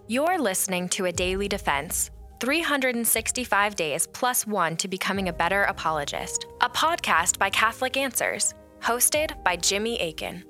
You're listening to A Daily Defense, 365 days plus one to becoming a better apologist, a podcast by Catholic Answers, hosted by Jimmy Akin.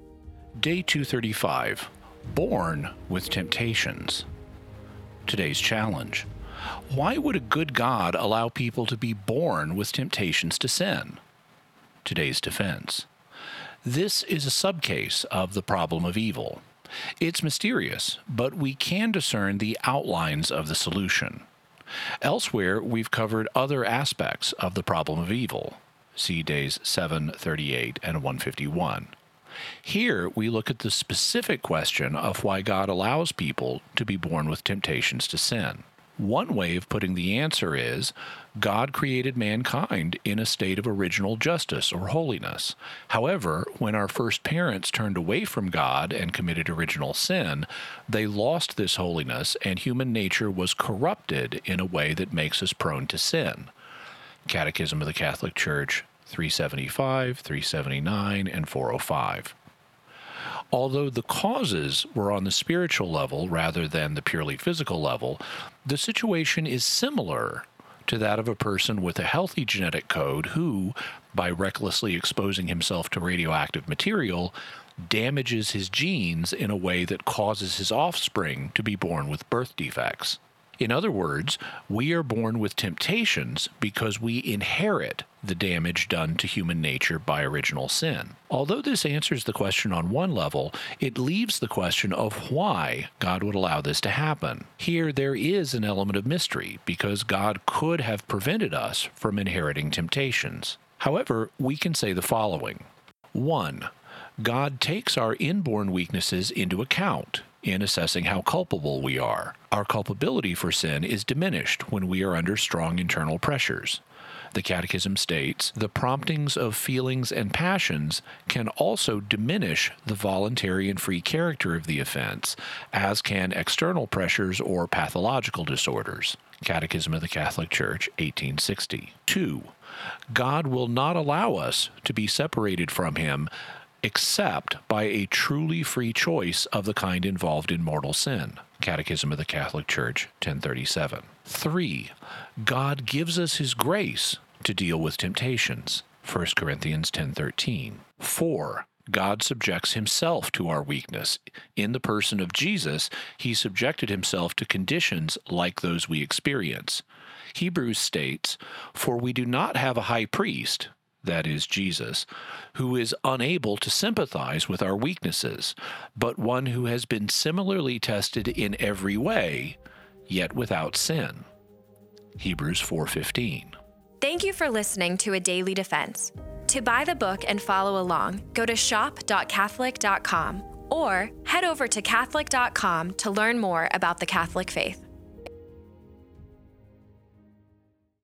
Day 235, Born with Temptations. Today's challenge: why would a good God allow people to be born with temptations to sin? Today's defense: this is a subcase of the problem of evil. It's mysterious, but we can discern the outlines of the solution. Elsewhere, we've covered other aspects of the problem of evil. See days 7, 38, and 151. Here, we look at the specific question of why God allows people to be born with temptations to sin. One way of putting the answer is, God created mankind in a state of original justice or holiness. However, when our first parents turned away from God and committed original sin, they lost this holiness and human nature was corrupted in a way that makes us prone to sin. Catechism of the Catholic Church 375, 379, and 405. Although the causes were on the spiritual level rather than the purely physical level, the situation is similar to that of a person with a healthy genetic code who, by recklessly exposing himself to radioactive material, damages his genes in a way that causes his offspring to be born with birth defects. In other words, we are born with temptations because we inherit the damage done to human nature by original sin. Although this answers the question on one level, it leaves the question of why God would allow this to happen. Here, there is an element of mystery because God could have prevented us from inheriting temptations. However, we can say the following. 1. God takes our inborn weaknesses into account in assessing how culpable we are. Our culpability for sin is diminished when we are under strong internal pressures. The Catechism states, the promptings of feelings and passions can also diminish the voluntary and free character of the offense, as can external pressures or pathological disorders. Catechism of the Catholic Church, 1860. 2. God will not allow us to be separated from Him except by a truly free choice of the kind involved in mortal sin. Catechism of the Catholic Church, 1037. 3. God gives us His grace to deal with temptations. 1 Corinthians 10:13. 4. God subjects Himself to our weakness. In the person of Jesus, He subjected Himself to conditions like those we experience. Hebrews states, "For we do not have a high priest," that is Jesus, "who is unable to sympathize with our weaknesses, but one who has been similarly tested in every way, yet without sin." Hebrews 4:15. Thank you for listening to A Daily Defense. To buy the book and follow along, go to shop.catholic.com or head over to catholic.com to learn more about the Catholic faith.